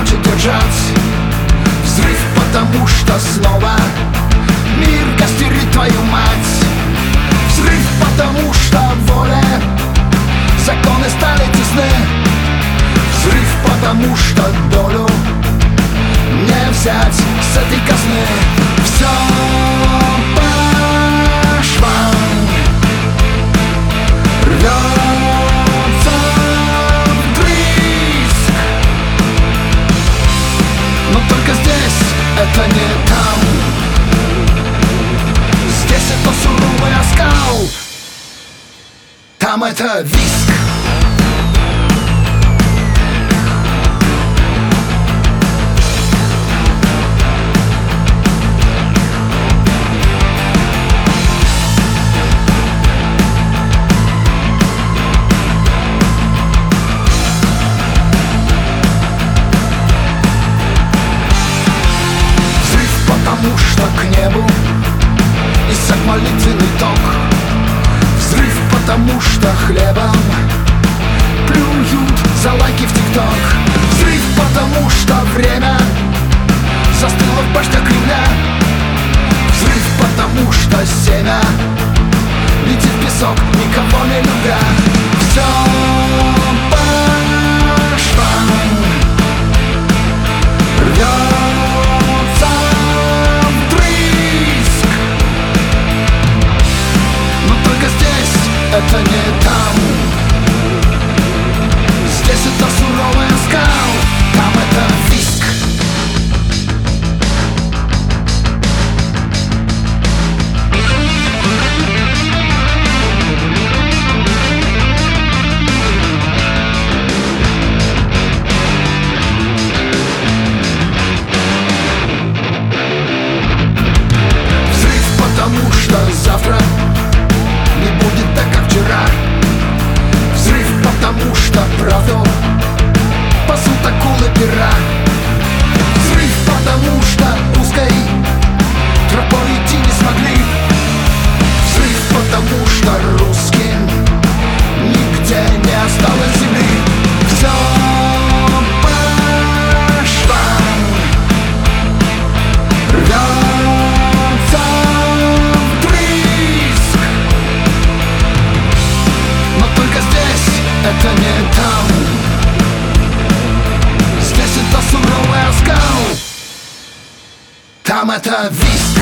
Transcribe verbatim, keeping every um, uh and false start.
хочет держать взрыв, потому что снова мир костерит твою мать. Взрыв, потому что воля, законы стали тесны. Взрыв, потому что долю не взять с этой казны. Все по швам рвется вдрызг, но только здесь это не там. Здесь это суровый оскал, там это виск. Потому что к небу иссяк молитвенный ток. Взрыв, потому что хлебом плюют за лайки в ТикТок. Взрыв, потому что время застыло в башнях Кремля. Взрыв, потому что семя летит в песок, никого не любя. Все по швам рвется, это не там. Здесь это суровый оскал, там это виск. Взрыв, потому что завтра не будет так, как вчера. Взрыв, потому что правду пасут акулы пера. Взрыв, потому что узкой тропой идти не смогли. Взрыв, потому что русским нигде не осталось земли. Все по швам рвется, это не там. Здесь это суровый оскал, там это виск.